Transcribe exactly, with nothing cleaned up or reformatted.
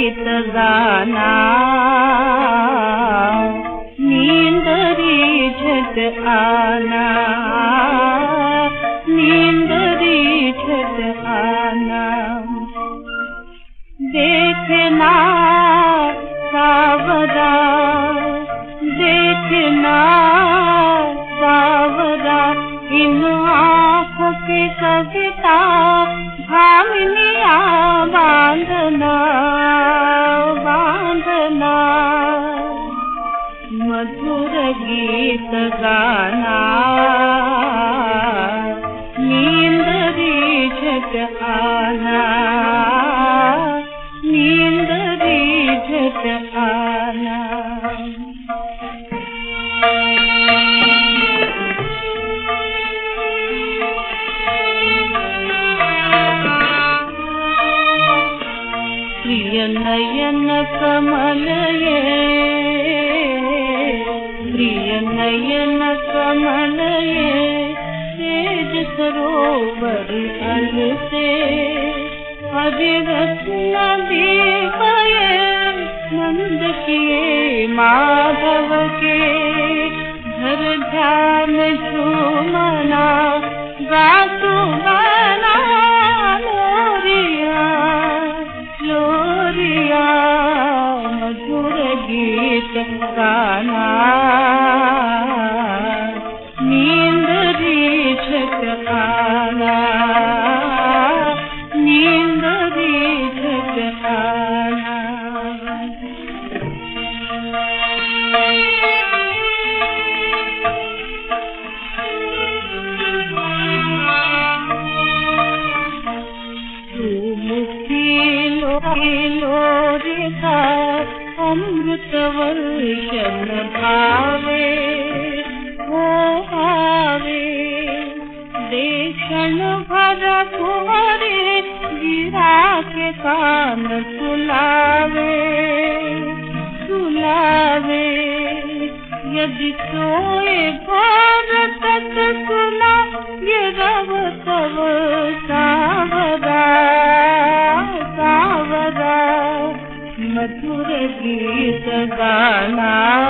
गीत गाना, नींदरी झट आना, नींदरी झट आना। देखना सावरा, देखना सावरा, इन आँखों की कविता भामिनिया बांधना, बांधना। मधुर गीत गाना, नींदरी झट आना, नींदरी झट आना। प्रिय नयन कमल ये, प्रिय नयन कमल ये, तेज सरोवर अल से, हरिरस दीप ये, नंद किए माधव के, धर ध्यान झूमना, गासु गाना लोरिया, लोरिया। मधुर गीत गाना, नींदरी झट आना, नींदरी झट आना। लोरिका अमृत वर्षन भावे, हो आवे, देखन भर कुंवरे, गिरा के कान सुलावे, सुलावे। यदि सोए भोर तक सुना, ये रव तव सावरा, सावरा। मधुर गीत गाना,